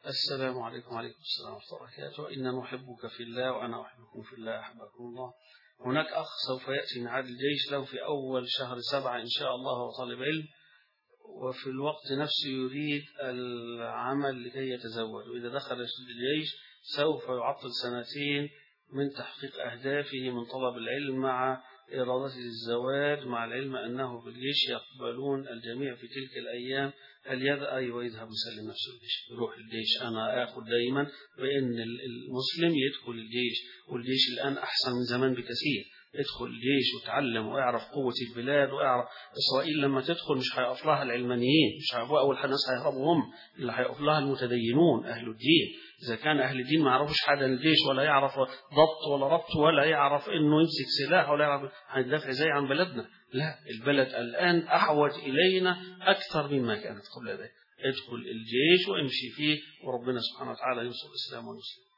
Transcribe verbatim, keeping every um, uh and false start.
السلام عليكم وعليكم السلام ورحمة الله وبركاته. إنا نحبك في الله وأنا أحبكم في الله أحبكم الله. هناك أخ سوف يأتي من عاد الجيش له في أول شهر سبعة إن شاء الله، هو طالب علم وفي الوقت نفسه يريد العمل لكي يتزوج، وإذا دخل الجيش سوف يعطل سنتين من تحقيق أهدافه من طلب العلم مع إرادته الزواج، مع العلم أنه في الجيش يقبلون الجميع في تلك الأيام. هل يدعي ويذهب يسلم نفسه الجيش يروح الجيش؟ أنا أخذ دائما بأن المسلم يدخل الجيش، والجيش الآن أحسن من زمان بكثير. ادخل الجيش وتعلم ويعرف قوة البلاد ويعرف إسرائيل لما تدخل مش هيقف لها العلمانيين، مش هيقفوا أول ناس هيهربوا هم، اللي هيقف لها المتدينون أهل الدين. إذا كان أهل الدين ما يعرفوش حاجة عن الجيش ولا يعرف ضبط ولا ربط ولا يعرف إنه يمسك سلاح ولا يعرف هيدافع زي عن بلدنا، لا، البلد الآن أحوج إلينا أكثر مما كانت قبل ذلك. ادخل الجيش وامشي فيه وربنا سبحانه وتعالى ينصر الإسلام والمسلمين.